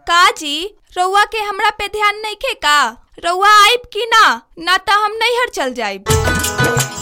का जी रउआ के हमरा पे ध्यान नइखे का? रउआ आइब की ना त हम नैहर चल जाइब।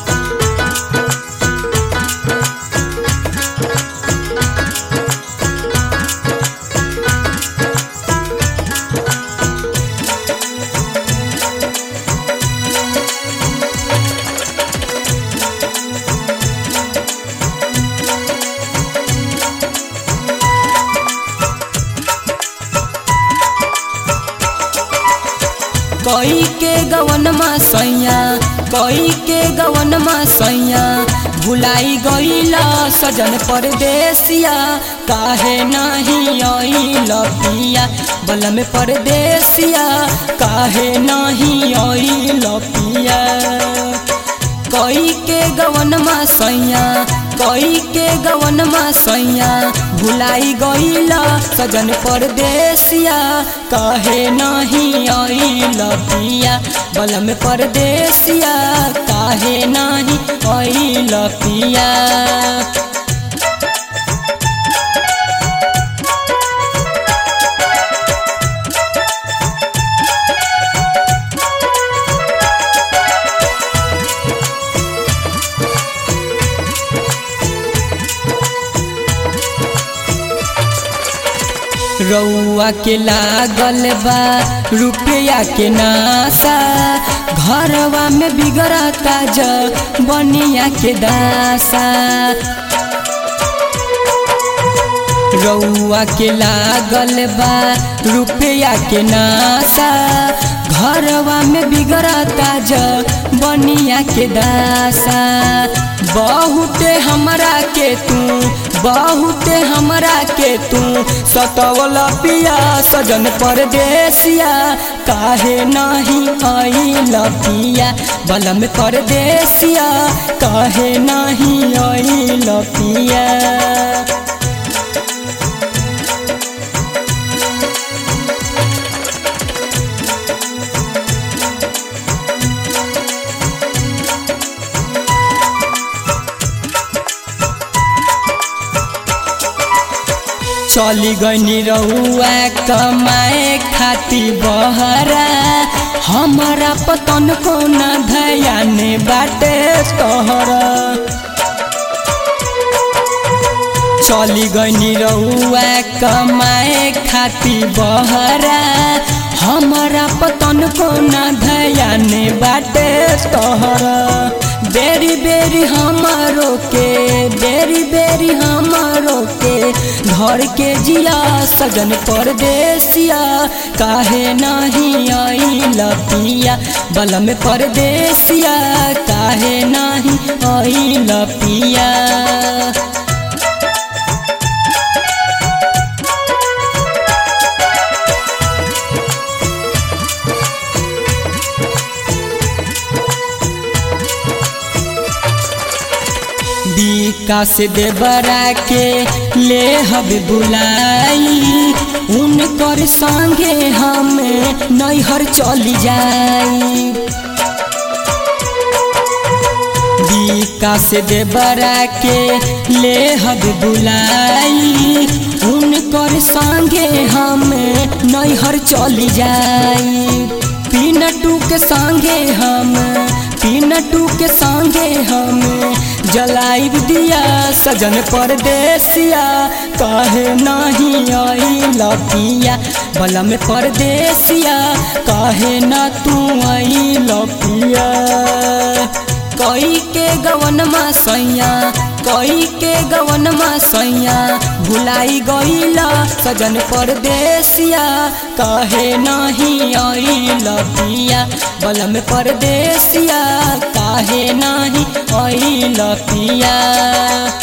कोई के गवन सैया कोई के गवन सैया भुलाई गईला सजन परदेसिया काहे नहीं आइल पिया बलम परदेसिया काहे नहीं आइल पिया। कोई के गवन सैया कोई के गवन सैया भुलाई गईला सजन परदेसिया काहे नहीं आइल पिया बलम परदेसिया काहे नहीं आइल पिया। रउआ के लागल बा रुपया के नासा घरवा में बिगड़ता बनिया के दासा। रउआ के लागल बा रुपया के नासा घरवा में बिगड़ता बनिया के दासा। बहुते हमरा के तू सतवल पिया सजन परदेसिया काहे नहीं आइल पिया बलम परदेसिया काहे नहीं आइल पिया। चली गई रउआ कमाए खाती बहरा हमारा पतन को न ध्यान बाटे तोहरा। चली गई रउआ कमाए खाती बहरा हमारा पतन को न ध्यान बाटे तोहरा। बेरी बेरी हमारो के घर के जिया सजन परदेसिया काहे नहीं आइल पिया बलम परदेसिया काहे नहीं आइल पिया। विकास देवरा के ले हब बुलाई उनकर संगे हमें नैहर चली जाई। विकास देवरा के ले हब बुलाई उनकर संगे हमें नैहर चली जाई। पीनटू के संगे हम जलाइब दिया सजन परदेसिया काहे नहीं आइल पिया बलम परदेसिया काहे ना तू आइल पिया। कोई के गवन सैया भुलाई गईला सजन परदेसिया काहे नहीं आइल पिया बलम परदेसिया काहे नहीं आइल पिया।